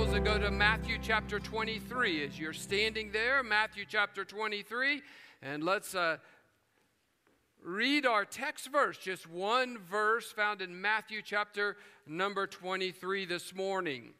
Bibles and go to Matthew chapter 23. As you're standing there, Matthew chapter 23, and let's read our text verse, just one verse found in Matthew chapter number 23 this morning.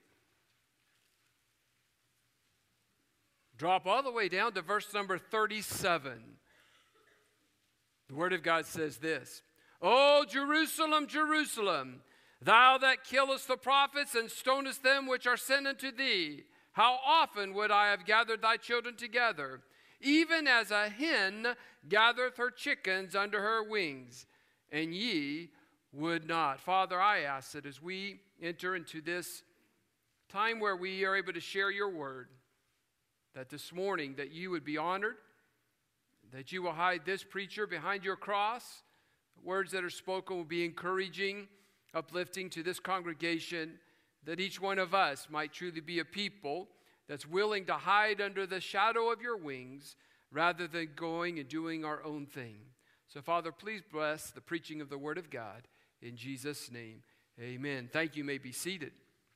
Drop all the way down to verse number 37. The Word of God says this: "O Jerusalem, Jerusalem, thou that killest the prophets and stonest them which are sent unto thee, how often would I have gathered thy children together, even as a hen gathereth her chickens under her wings, and ye would not." Father, I ask that as we enter into this time where we are able to share your word, that this morning that you would be honored, that you will hide this preacher behind your cross. The words that are spoken will be encouraging, uplifting to this congregation, that each one of us might truly be a people that's willing to hide under the shadow of your wings rather than going and doing our own thing. So, Father, please bless the preaching of the Word of God. In Jesus' name, amen. Thank you. You may be seated.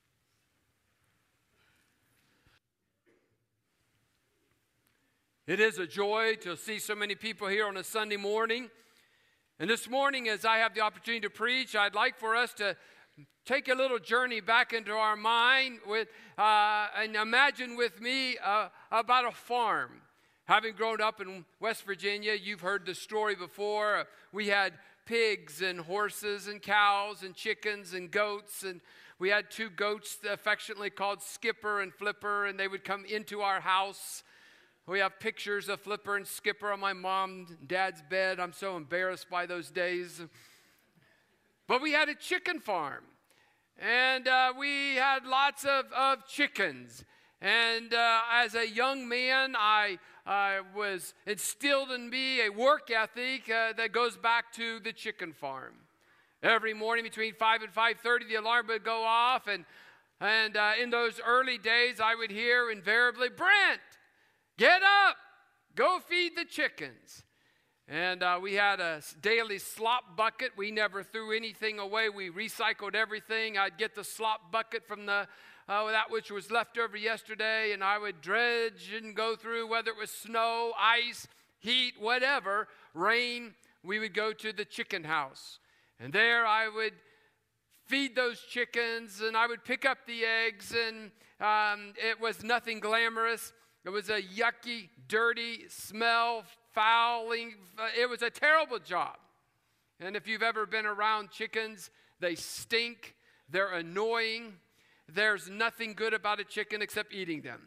It is a joy to see so many people here on a Sunday morning. And this morning, as I have the opportunity to preach, I'd like for us to take a little journey back into our mind and imagine with me about a farm. Having grown up in West Virginia, you've heard the story before. We had pigs and horses and cows and chickens and goats, and we had two goats affectionately called Skipper and Flipper, and they would come into our house. We have pictures of Flipper and Skipper on my mom and dad's bed. I'm so embarrassed by those days. But we had a chicken farm, and we had lots of chickens. And as a young man, I was instilled in me a work ethic that goes back to the chicken farm. Every morning between 5 and 5:30, the alarm would go off, and in those early days, I would hear invariably, "Brent, get up, go feed the chickens." And we had a daily slop bucket. We never threw anything away. We recycled everything. I'd get the slop bucket from that which was left over yesterday, and I would dredge and go through, whether it was snow, ice, heat, whatever, rain. We would go to the chicken house. And there I would feed those chickens, and I would pick up the eggs, and it was nothing glamorous. It was a yucky, dirty smell, fouling. It was a terrible job. And if you've ever been around chickens, they stink. They're annoying. There's nothing good about a chicken except eating them.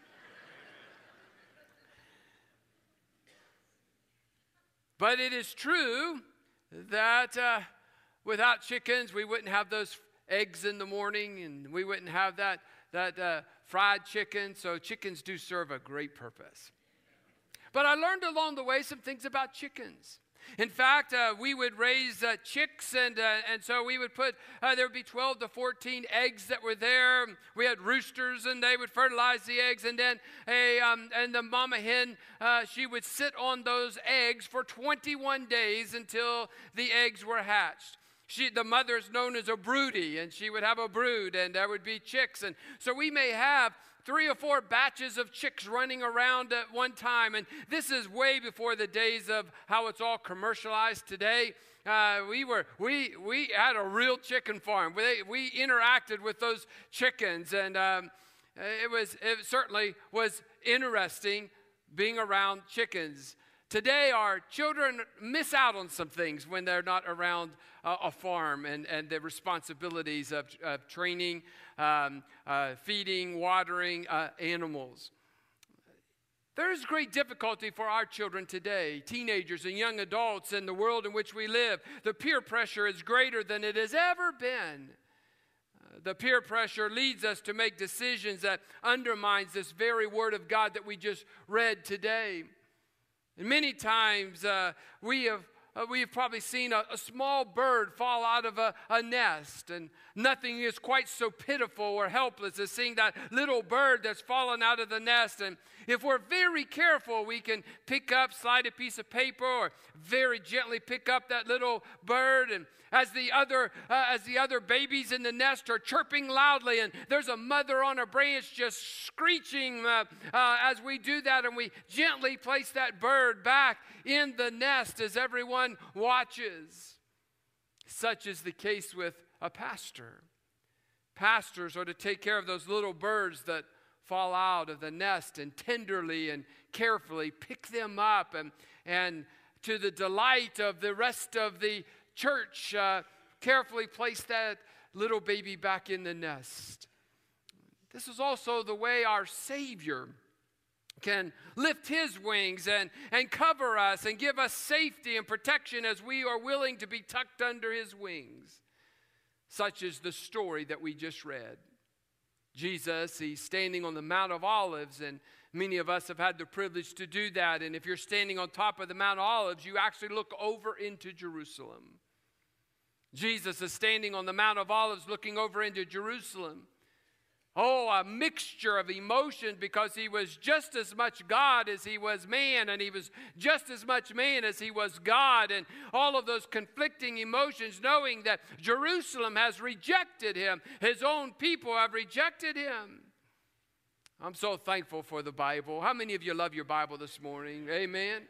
But it is true that without chickens, we wouldn't have those eggs in the morning, and we wouldn't have that fried chicken. So chickens do serve a great purpose. But I learned along the way some things about chickens. In fact, we would raise chicks, and so we would put, there would be 12 to 14 eggs that were there. We had roosters, and they would fertilize the eggs, and then and the mama hen, she would sit on those eggs for 21 days until the eggs were hatched. The mother is known as a broody, and she would have a brood, and there would be chicks. And so we may have 3 or 4 batches of chicks running around at one time. And this is way before the days of how it's all commercialized today. We had a real chicken farm. We interacted with those chickens, and it certainly was interesting being around chickens. Today, our children miss out on some things when they're not around a farm and the responsibilities of training, feeding, watering animals. There is great difficulty for our children today, teenagers and young adults in the world in which we live. The peer pressure is greater than it has ever been. The peer pressure leads us to make decisions that undermines this very word of God that we just read today. And many times we have probably seen a small bird fall out of a nest, and nothing is quite so pitiful or helpless as seeing that little bird that's fallen out of the nest. And If we're very careful, we can slide a piece of paper, or very gently pick up that little bird. And as the other babies in the nest are chirping loudly, and there's a mother on a branch just screeching as we do that, and we gently place that bird back in the nest as everyone watches. Such is the case with a pastor. Pastors are to take care of those little birds that fall out of the nest and tenderly and carefully pick them up, and to the delight of the rest of the church, carefully place that little baby back in the nest. This is also the way our Savior can lift his wings and cover us and give us safety and protection as we are willing to be tucked under his wings. Such is the story that we just read. Jesus, he's standing on the Mount of Olives, and many of us have had the privilege to do that. And if you're standing on top of the Mount of Olives, you actually look over into Jerusalem. Jesus is standing on the Mount of Olives looking over into Jerusalem. Oh, a mixture of emotions, because he was just as much God as he was man, and he was just as much man as he was God, and all of those conflicting emotions, knowing that Jerusalem has rejected him. His own people have rejected him. I'm so thankful for the Bible. How many of you love your Bible this morning? Amen.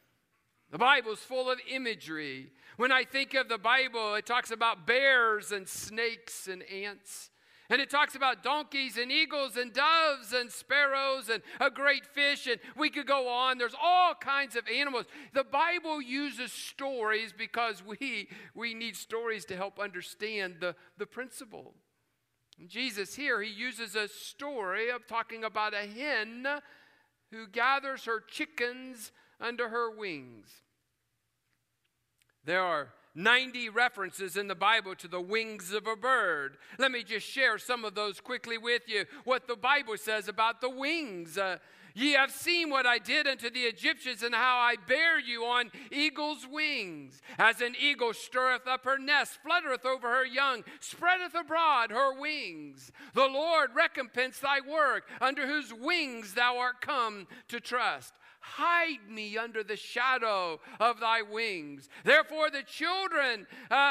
The Bible's full of imagery. When I think of the Bible, it talks about bears and snakes and ants. And it talks about donkeys and eagles and doves and sparrows and a great fish. And we could go on. There's all kinds of animals. The Bible uses stories because we need stories to help understand the principle. And Jesus here, he uses a story of talking about a hen who gathers her chickens under her wings. There are 90 references in the Bible to the wings of a bird. Let me just share some of those quickly with you, what the Bible says about the wings. Ye have seen what I did unto the Egyptians, and how I bare you on eagle's wings. As an eagle stirreth up her nest, fluttereth over her young, spreadeth abroad her wings. The Lord recompense thy work, under whose wings thou art come to trust. Hide me under the shadow of thy wings. Therefore the children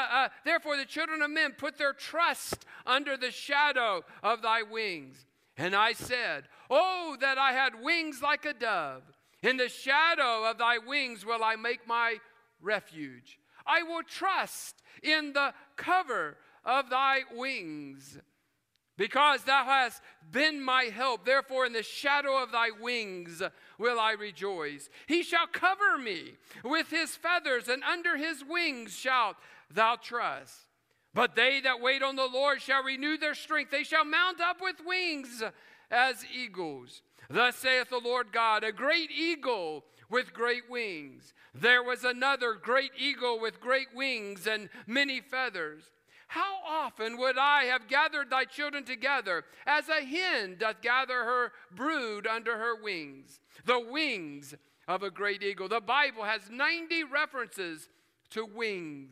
of men put their trust under the shadow of thy wings. And I said, oh, that I had wings like a dove. In the shadow of thy wings will I make my refuge. I will trust in the cover of thy wings. Because thou hast been my help, therefore in the shadow of thy wings will I rejoice. He shall cover me with his feathers, and under his wings shalt thou trust. But they that wait on the Lord shall renew their strength. They shall mount up with wings as eagles. Thus saith the Lord God, a great eagle with great wings. There was another great eagle with great wings and many feathers. How often would I have gathered thy children together, as a hen doth gather her brood under her wings? The wings of a great eagle. The Bible has 90 references to wings.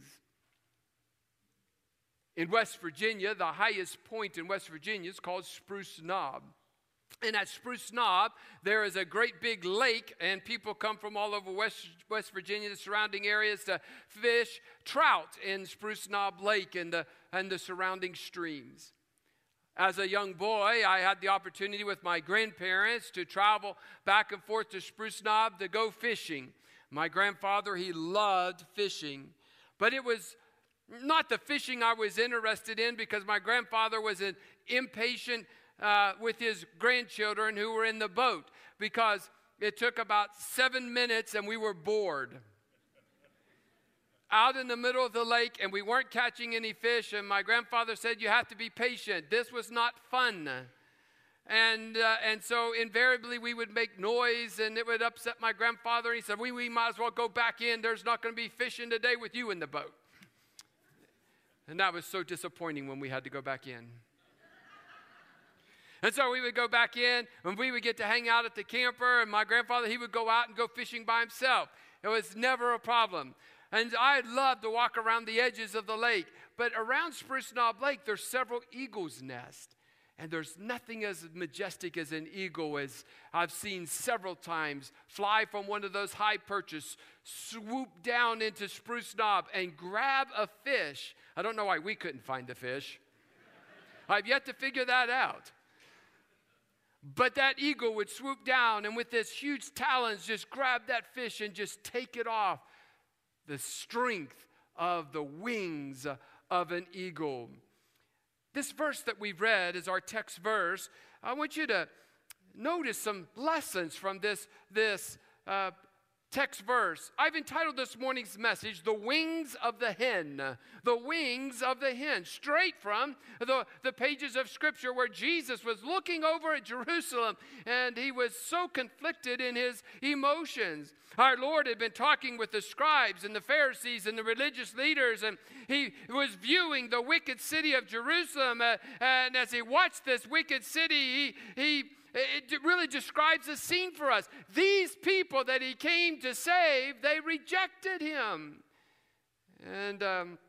In West Virginia, the highest point in West Virginia is called Spruce Knob. And at Spruce Knob, there is a great big lake, and people come from all over West Virginia, the surrounding areas, to fish trout in Spruce Knob Lake and the surrounding streams. As a young boy, I had the opportunity with my grandparents to travel back and forth to Spruce Knob to go fishing. My grandfather, he loved fishing, but it was not the fishing I was interested in, because my grandfather was an impatient with his grandchildren who were in the boat, because it took about 7 minutes and we were bored. Out in the middle of the lake, and we weren't catching any fish, and my grandfather said, you have to be patient. This was not fun. And so invariably we would make noise, and it would upset my grandfather. And he said, we might as well go back in. There's not going to be fishing today with you in the boat. And that was so disappointing when we had to go back in. And so we would go back in, and we would get to hang out at the camper, and my grandfather, he would go out and go fishing by himself. It was never a problem. And I loved to walk around the edges of the lake. But around Spruce Knob Lake, there's several eagles' nests. And there's nothing as majestic as an eagle, as I've seen several times, fly from one of those high perches, swoop down into Spruce Knob and grab a fish. I don't know why we couldn't find the fish. I've yet to figure that out. But that eagle would swoop down and with its huge talons just grab that fish and just take it off. The strength of the wings of an eagle. This verse that we've read is our text verse. I want you to notice some lessons from this text verse. I've entitled this morning's message, The Wings of the Hen. The Wings of the Hen. Straight from the pages of Scripture where Jesus was looking over at Jerusalem and he was so conflicted in his emotions. Our Lord had been talking with the scribes and the Pharisees and the religious leaders, and he was viewing the wicked city of Jerusalem. And as he watched this wicked city, it really describes the scene for us. These people that he came to save, they rejected him. And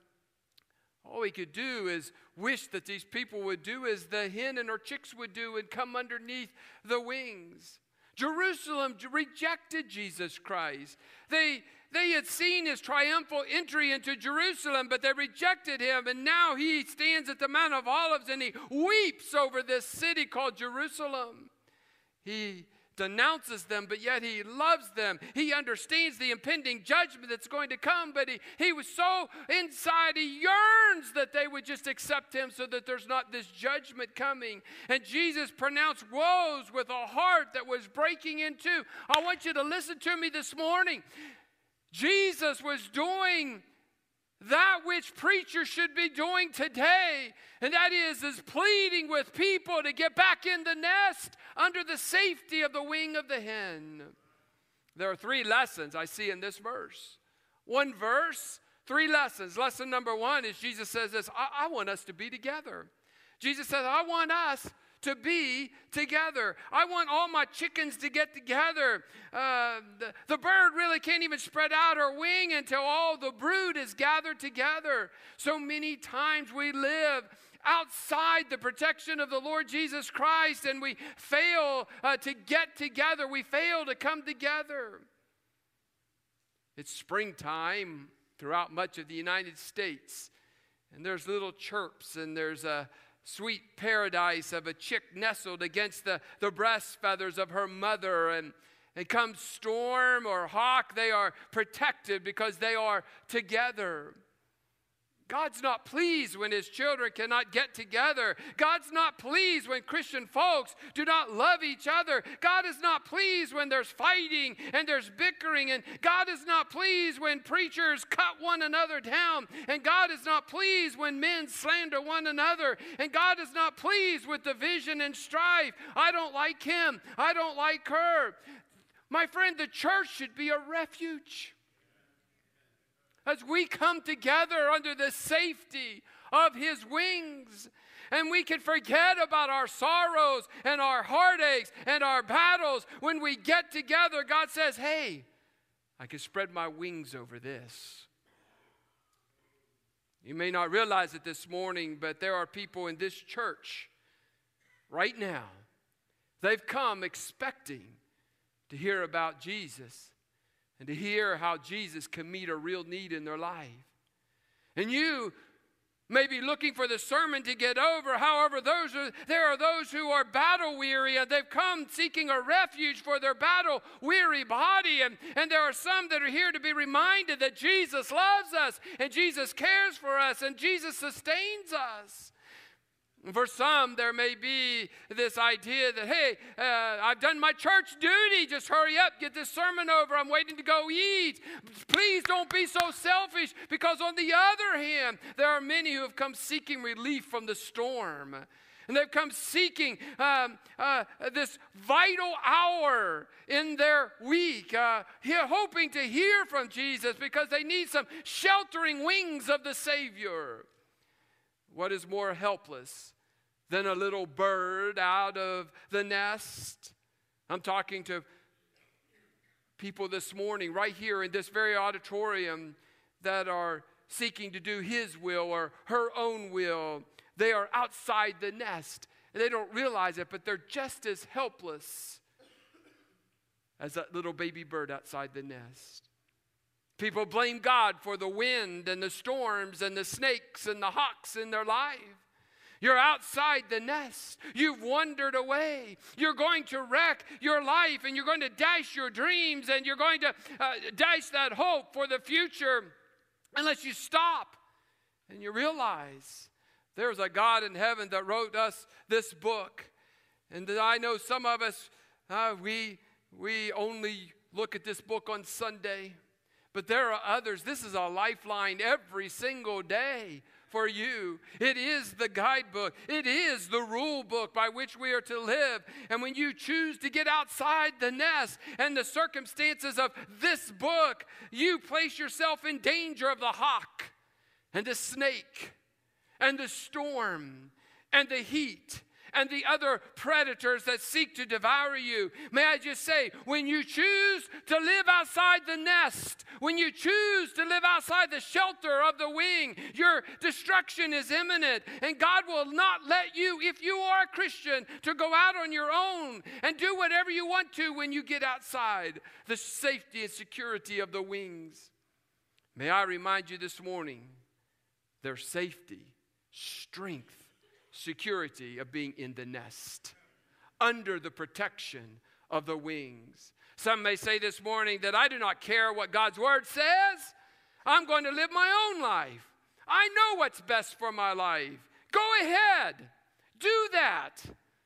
all he could do is wish that these people would do as the hen and her chicks would do and come underneath the wings. Jerusalem rejected Jesus Christ. They had seen his triumphal entry into Jerusalem, but they rejected him. And now he stands at the Mount of Olives and he weeps over this city called Jerusalem. He denounces them, but yet he loves them. He understands the impending judgment that's going to come, but he was so inside, he yearns that they would just accept him so that there's not this judgment coming. And Jesus pronounced woes with a heart that was breaking in two. I want you to listen to me this morning. Jesus was doing that which preachers should be doing today, and that is pleading with people to get back in the nest under the safety of the wing of the hen. There are 3 lessons I see in this verse. One verse, 3 lessons. Lesson number 1 is Jesus says this, I want us to be together. Jesus says, I want us to be together. I want all my chickens to get together. The bird really can't even spread out her wing until all the brood is gathered together. So many times we live outside the protection of the Lord Jesus Christ and we fail to get together. We fail to come together. It's springtime throughout much of the United States, and there's little chirps and there's a sweet paradise of a chick nestled against the breast feathers of her mother. And come storm or hawk, they are protected because they are together. God's not pleased when his children cannot get together. God's not pleased when Christian folks do not love each other. God is not pleased when there's fighting and there's bickering. And God is not pleased when preachers cut one another down. And God is not pleased when men slander one another. And God is not pleased with division and strife. I don't like him. I don't like her. My friend, the church should be a refuge. As we come together under the safety of his wings, and we can forget about our sorrows and our heartaches and our battles. When we get together, God says, hey, I can spread my wings over this. You may not realize it this morning, but there are people in this church right now. They've come expecting to hear about Jesus and to hear how Jesus can meet a real need in their life. And you may be looking for the sermon to get over. However, there are those who are battle weary, and they've come seeking a refuge for their battle weary body. And there are some that are here to be reminded that Jesus loves us, and Jesus cares for us, and Jesus sustains us. For some, there may be this idea that, hey, I've done my church duty. Just hurry up, get this sermon over. I'm waiting to go eat. Please don't be so selfish, because on the other hand, there are many who have come seeking relief from the storm. And they've come seeking this vital hour in their week, hoping to hear from Jesus because they need some sheltering wings of the Savior. What is more helpless than a little bird out of the nest? I'm talking to people this morning right here in this very auditorium that are seeking to do his will or her own will. They are outside the nest, And they don't realize it, but they're just as helpless as that little baby bird outside the nest. People blame God for the wind and the storms and the snakes and the hawks in their life. You're outside the nest. You've wandered away. You're going to wreck your life, and you're going to dash your dreams, and you're going to dash that hope for the future unless you stop and you realize there's a God in heaven that wrote us this book. And that I know some of us, we only look at this book on Sunday. But there are others. This is a lifeline every single day for you. It is the guidebook. It is the rule book by which we are to live. And when you choose to get outside the nest and the circumstances of this book, you place yourself in danger of the hawk and the snake and the storm and the heat and the other predators that seek to devour you. May I just say, when you choose to live outside the nest, when you choose to live outside the shelter of the wing, your destruction is imminent. And God will not let you, if you are a Christian, to go out on your own and do whatever you want to when you get outside the safety and security of the wings. May I remind you this morning, their safety, strength, security of being in the nest, under the protection of the wings. Some may say this morning that I do not care what God's word says. I'm going to live my own life. I know what's best for my life. Go ahead. Do that.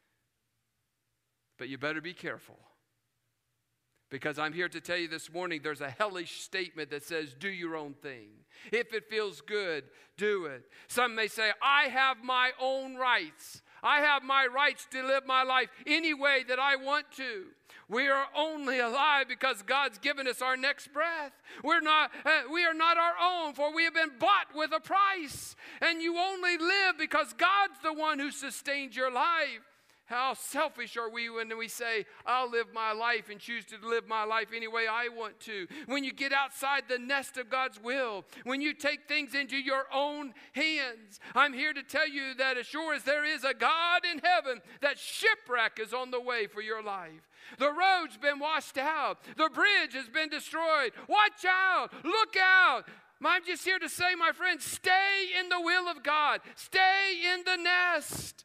But you better be careful. Because I'm here to tell you this morning, there's a hellish statement that says, do your own thing. If it feels good, do it. Some may say, I have my own rights. I have my rights to live my life any way that I want to. We are only alive because God's given us our next breath. We are not our own, for we have been bought with a price. And you only live because God's the one who sustains your life. How selfish are we when we say, I'll live my life and choose to live my life any way I want to. When you get outside the nest of God's will, when you take things into your own hands, I'm here to tell you that as sure as there is a God in heaven, that shipwreck is on the way for your life. The road's been washed out. The bridge has been destroyed. Watch out. Look out. I'm just here to say, my friends, stay in the will of God. Stay in the nest.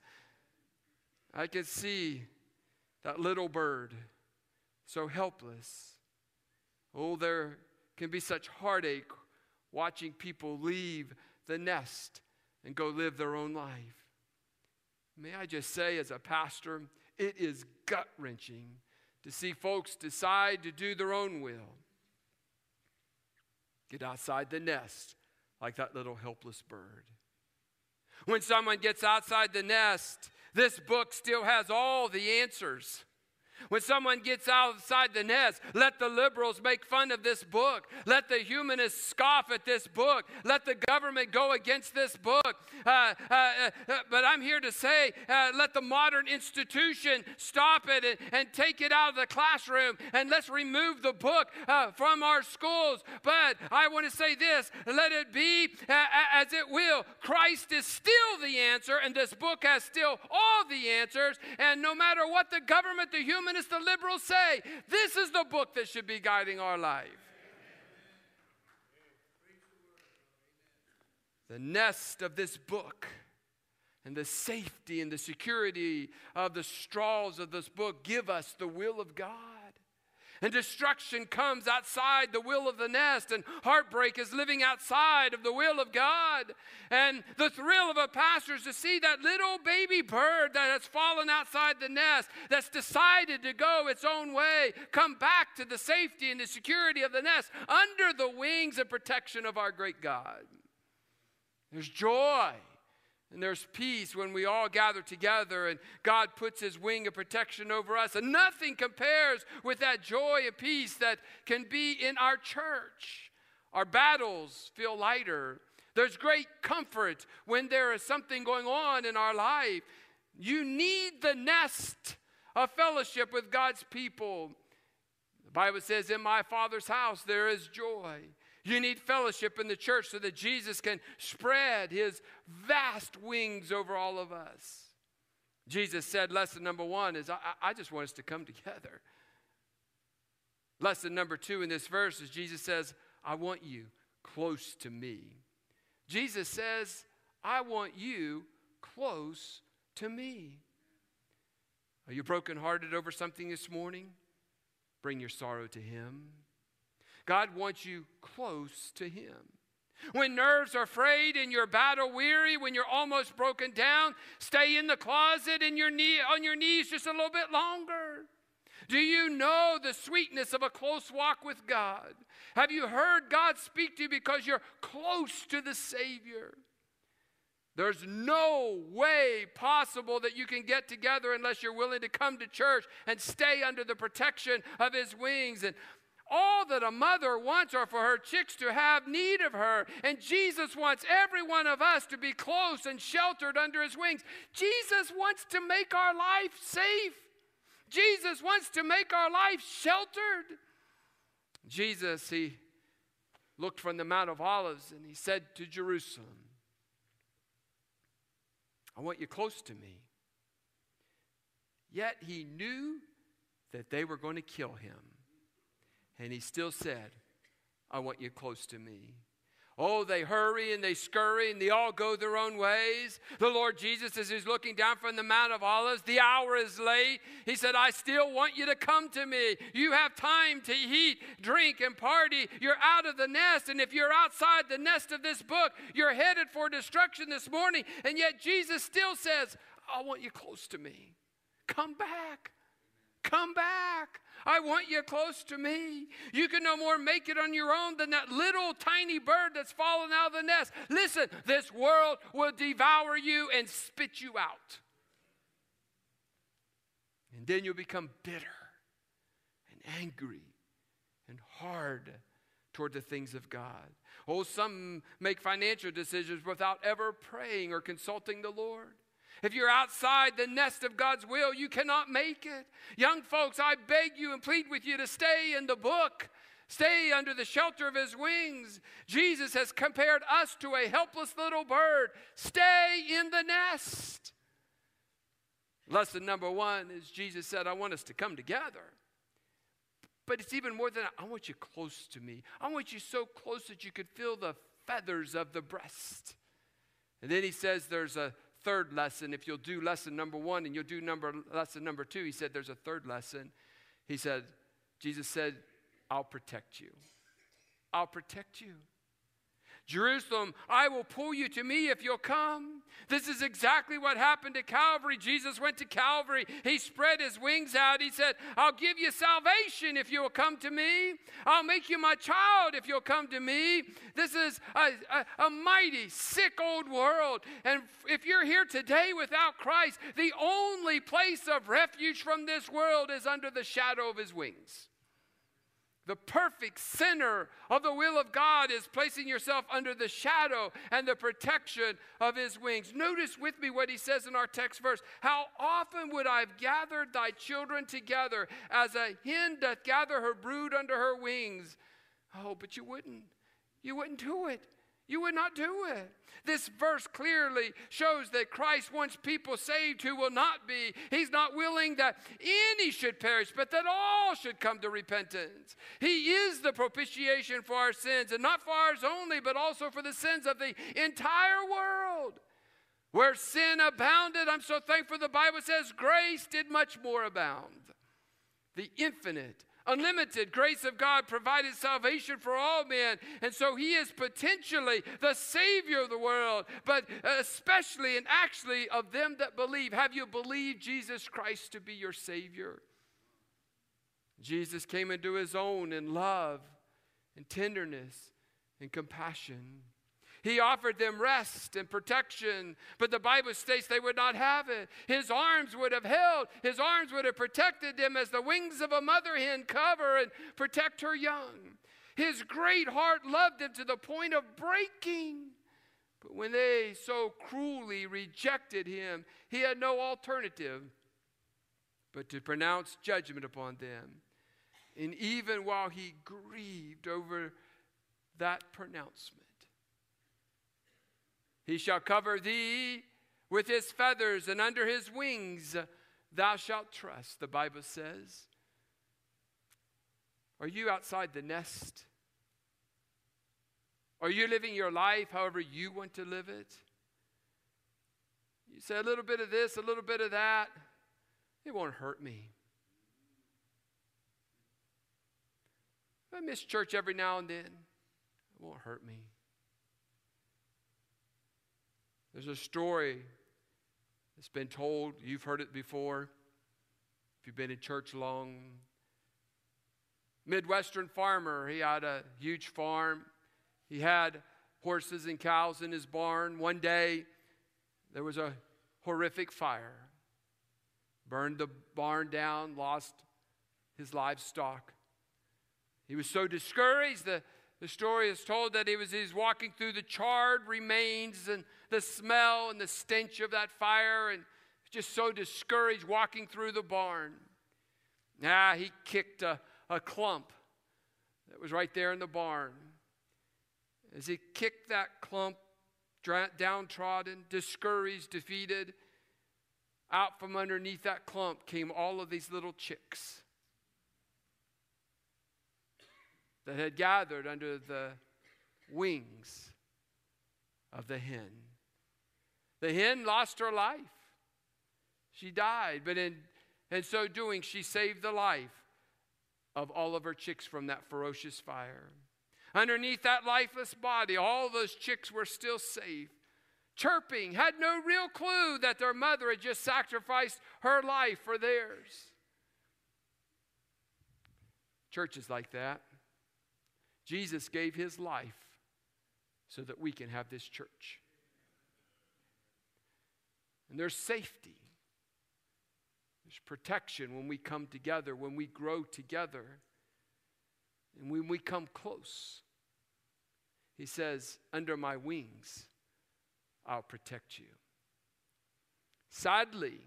I can see that little bird, so helpless. Oh, there can be such heartache watching people leave the nest and go live their own life. May I just say, as a pastor, it is gut-wrenching to see folks decide to do their own will. Get outside the nest like that little helpless bird. When someone gets outside the nest, this book still has all the answers. When someone gets outside the nest, let the liberals make fun of this book. Let the humanists scoff at this book. Let the government go against this book. But I'm here to say, let the modern institution stop it and take it out of the classroom. And let's remove the book from our schools. But I want to say this, let it be as it will. Christ is still the answer, and this book has still all the answers. And no matter what the government, the humanists, the liberals say, this is the book that should be guiding our life. The nest of this book and the safety and the security of the straws of this book give us the will of God. And destruction comes outside the will of the nest, and heartbreak is living outside of the will of God. And the thrill of a pastor is to see that little baby bird that has fallen outside the nest, that's decided to go its own way, come back to the safety and the security of the nest under the wings and protection of our great God. There's joy. And there's peace when we all gather together and God puts his wing of protection over us. And nothing compares with that joy and peace that can be in our church. Our battles feel lighter. There's great comfort when there is something going on in our life. You need the nest of fellowship with God's people. The Bible says, in my Father's house there is joy. You need fellowship in the church so that Jesus can spread his vast wings over all of us. Jesus said lesson number one is, I just want us to come together. Lesson number two in this verse is Jesus says, I want you close to me. Jesus says, I want you close to me. Are you brokenhearted over something this morning? Bring your sorrow to Him. God wants you close to Him. When nerves are frayed and you're battle weary, when you're almost broken down, stay in the closet and on your knees just a little bit longer. Do you know the sweetness of a close walk with God? Have you heard God speak to you because you're close to the Savior? There's no way possible that you can get together unless you're willing to come to church and stay under the protection of His wings. And all that a mother wants are for her chicks to have need of her. And Jesus wants every one of us to be close and sheltered under His wings. Jesus wants to make our life safe. Jesus wants to make our life sheltered. Jesus, He looked from the Mount of Olives and He said to Jerusalem, I want you close to me. Yet He knew that they were going to kill Him. And He still said, I want you close to me. Oh, they hurry and they scurry and they all go their own ways. The Lord Jesus, as He's looking down from the Mount of Olives, the hour is late. He said, I still want you to come to me. You have time to eat, drink, and party. You're out of the nest. And if you're outside the nest of this book, you're headed for destruction this morning. And yet Jesus still says, I want you close to me. Come back. Come back. I want you close to me. You can no more make it on your own than that little tiny bird that's fallen out of the nest. Listen, this world will devour you and spit you out. And then you'll become bitter and angry and hard toward the things of God. Oh, some make financial decisions without ever praying or consulting the Lord. If you're outside the nest of God's will, you cannot make it. Young folks, I beg you and plead with you to stay in the book. Stay under the shelter of His wings. Jesus has compared us to a helpless little bird. Stay in the nest. Lesson number one is Jesus said, I want us to come together. But it's even more than that. I want you close to me. I want you so close that you could feel the feathers of the breast. And then He says there's a third lesson. If you'll do lesson number one and you'll do lesson number two, He said there's a third lesson. He said, Jesus said, I'll protect you. I'll protect you. Jerusalem, I will pull you to me if you'll come. This is exactly what happened at Calvary. Jesus went to Calvary. He spread His wings out. He said, I'll give you salvation if you'll come to me. I'll make you my child if you'll come to me. This is a mighty, sick old world. And if you're here today without Christ, the only place of refuge from this world is under the shadow of His wings. The perfect center of the will of God is placing yourself under the shadow and the protection of His wings. Notice with me what He says in our text verse. How often would I have gathered thy children together as a hen doth gather her brood under her wings? Oh, but you wouldn't. You wouldn't do it. You would not do it. This verse clearly shows that Christ wants people saved who will not be. He's not willing that any should perish, but that all should come to repentance. He is the propitiation for our sins, and not for ours only, but also for the sins of the entire world. Where sin abounded, I'm so thankful the Bible says grace did much more abound. The infinite, unlimited grace of God provided salvation for all men. And so He is potentially the Savior of the world, but especially and actually of them that believe. Have you believed Jesus Christ to be your Savior? Jesus came into His own in love and tenderness and compassion. He offered them rest and protection, but the Bible states they would not have it. His arms would have held, His arms would have protected them as the wings of a mother hen cover and protect her young. His great heart loved them to the point of breaking. But when they so cruelly rejected Him, He had no alternative but to pronounce judgment upon them. And even while He grieved over that pronouncement, He shall cover thee With his feathers and under his wings thou shalt trust, the Bible says. Are you outside the nest? Are you living your life however you want to live it? You say a little bit of this, a little bit of that. It won't hurt me. I miss church every now and then. It won't hurt me. There's a story that's been told. You've heard it before. If you've been in church long. Midwestern farmer. He had a huge farm. He had horses and cows in his barn. One day, there was a horrific fire. Burned the barn down, lost his livestock. He was so discouraged. The story is told that he's walking through the charred remains and the smell and the stench of that fire, and just so discouraged walking through the barn. He kicked a clump that was right there in the barn. As he kicked that clump, downtrodden, discouraged, defeated, out from underneath that clump came all of these little chicks that had gathered under the wings of the hen. The hen lost her life. She died, but in so doing, she saved the life of all of her chicks from that ferocious fire. Underneath that lifeless body, all those chicks were still safe, chirping, had no real clue that their mother had just sacrificed her life for theirs. Church is like that. Jesus gave his life so that we can have this church. And there's safety. There's protection when we come together, when we grow together, and when we come close. He says, under my wings, I'll protect you. Sadly,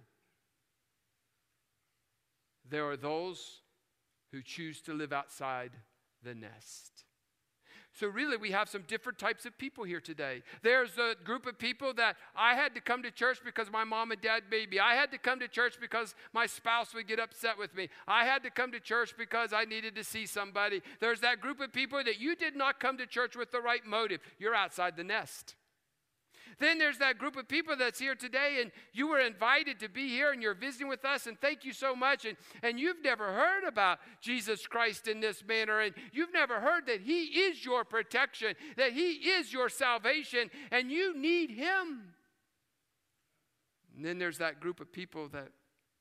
there are those who choose to live outside the nest. So really, we have some different types of people here today. There's a group of people that I had to come to church because my mom and dad made me. I had to come to church because my spouse would get upset with me. I had to come to church because I needed to see somebody. There's that group of people that you did not come to church with the right motive. You're outside the nest. Then there's that group of people that's here today, and you were invited to be here, and you're visiting with us, and thank you so much. And you've never heard about Jesus Christ in this manner, and you've never heard that he is your protection, that he is your salvation, and you need him. And then there's that group of people that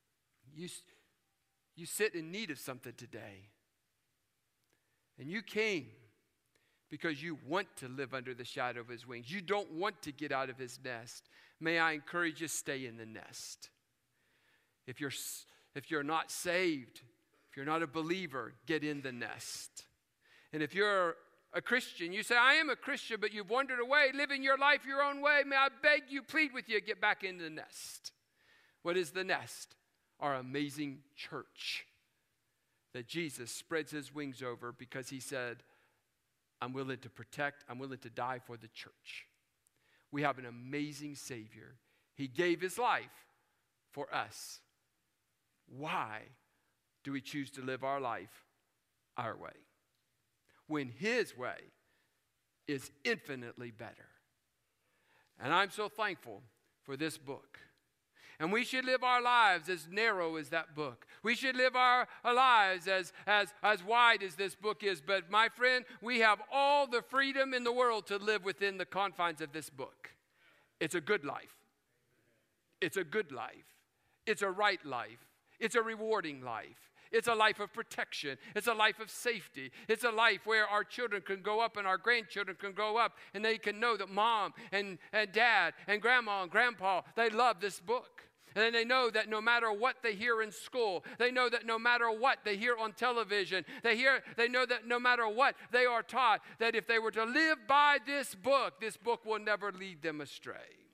you sit in need of something today. And you came because you want to live under the shadow of his wings. You don't want to get out of his nest. May I encourage you, stay in the nest. If you're not saved, if you're not a believer, get in the nest. And if you're a Christian, you say, I am a Christian, but you've wandered away, living your life your own way. May I beg you, plead with you, get back in the nest. What is the nest? Our amazing church that Jesus spreads his wings over because he said, I'm willing to protect, I'm willing to die for the church. We have an amazing Savior. He gave his life for us. Why do we choose to live our life our way, when his way is infinitely better? And I'm so thankful for this book. And we should live our lives as narrow as that book. We should live our lives as wide as this book is. But my friend, we have all the freedom in the world to live within the confines of this book. It's a good life. It's a good life. It's a right life. It's a rewarding life. It's a life of protection. It's a life of safety. It's a life where our children can grow up and our grandchildren can grow up and they can know that mom and dad and grandma and grandpa, they love this book. And then they know that no matter what they hear in school, they know that no matter what they hear on television, they know that no matter what they are taught, that if they were to live by this book will never lead them astray.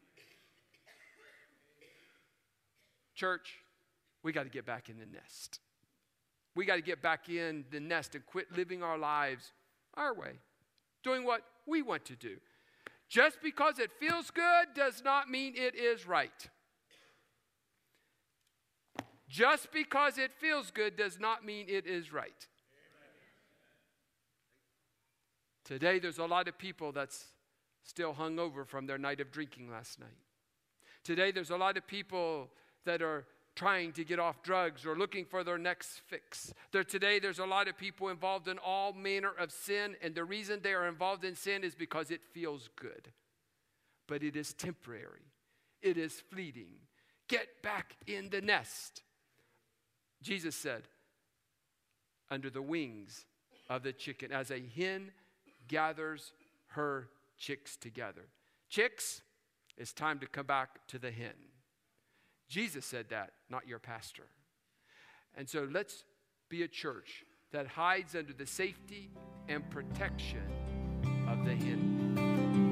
Church, we got to get back in the nest. We got to get back in the nest and quit living our lives our way, doing what we want to do. Just because it feels good does not mean it is right. Just because it feels good does not mean it is right. Today, there's a lot of people that's still hungover from their night of drinking last night. Today, there's a lot of people that are trying to get off drugs or looking for their next fix. Today, there's a lot of people involved in all manner of sin, and the reason they are involved in sin is because it feels good. But it is temporary. It is fleeting. Get back in the nest. Jesus said, under the wings of the chicken, as a hen gathers her chicks together. Chicks, it's time to come back to the hen. Jesus said that, not your pastor. And so let's be a church that hides under the safety and protection of the hen.